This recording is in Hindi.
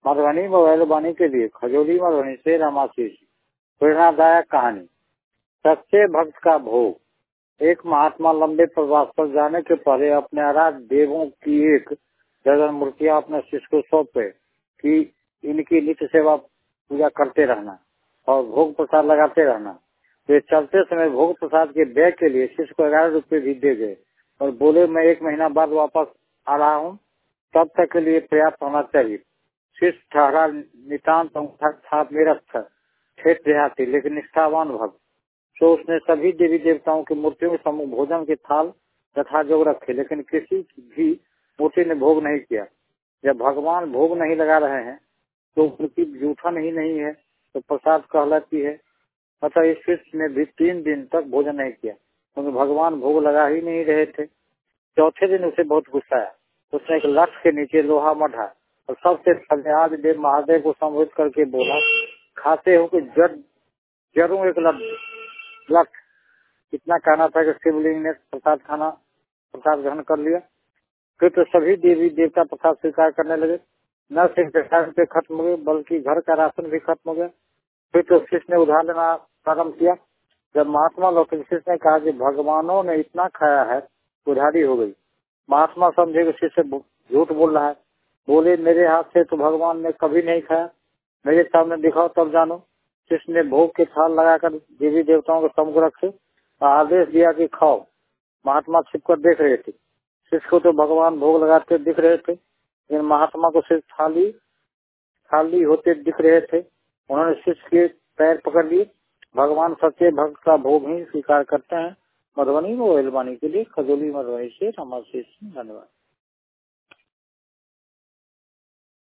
मधुबनी मोबाइल वाणी के लिए खजोली मधुबनी से रमाशीष। प्रेरणादायक कहानी। सच्चे भक्त का भोग। एक महात्मा लंबे प्रवास पर जाने के पहले अपने आराध्य देवों की एक दर्जन मूर्तियां अपने शिष्य को सौंपे कि इनकी नित्य सेवा पूजा करते रहना और भोग प्रसाद लगाते रहना। वे चलते समय भोग प्रसाद के बैग के लिए शिष्य को 11 रुपये भी दे गए और बोले, मैं 1 महीना बाद वापस आ रहा हूँ, तब तक के लिए पर्याप्त होना चाहिए। शिष्य ठहरा नितांत था निरक्षर, ठेठ देहाती लेकिन निष्ठावान भक्त। तो उसने सभी देवी देवताओं की मूर्तियों के समूह भोजन के थाल यथाजोग रखे, लेकिन किसी भी मूर्ति ने भोग नहीं किया। जब भगवान भोग नहीं लगा रहे हैं तो उनकी जूठन ही नहीं है तो प्रसाद कहलाती है। अतः इस शिष्य ने भी 3 दिन तक भोजन नहीं किया क्योंकि भगवान भोग लगा ही नहीं रहे थे। चौथे दिन उसे बहुत गुस्सा आया। उसने एक लठ के नीचे लोहा मढ़ा और सबसे पहले आज देव महादेव को संबोधित करके बोला, खाते हो कि जरूर एक लठ। इतना कहना था कि शिवलिंग ने प्रसाद ग्रहण कर लिया। फिर तो सभी देवी देवता प्रसाद स्वीकार करने लगे। न सिर्फ 11 रुपये खत्म हो गए बल्कि घर का राशन भी खत्म हो गया। फिर तो शिष्य ने उधार लेना प्रारंभ किया। जब महात्मा लौटे शिष्य ने कहा कि भगवानों ने इतना खाया है, उधारी हो गई। महात्मा समझे कि शिष्य झूठ बोल रहा है। बोले, मेरे हाथ से तो भगवान ने कभी नहीं खाया, मेरे सामने दिखाओ तब जानो। शिष्य ने भोग के थाल लगाकर देवी देवताओं के सम्मुख रखे और आदेश दिया कि खाओ। महात्मा छिपकर देख रहे थे। शिष्य को तो भगवान भोग लगाते दिख रहे थे, लेकिन महात्मा को सिर्फ खाली होते दिख रहे थे। उन्होंने शिष्य के पैर पकड़ लिए। भगवान सच्चे भक्त का भोग ही स्वीकार करते हैं। मधुबनी मोबाइल वाणी के लिए खजोली मधुबनी से रमाशीष। धन्यवाद।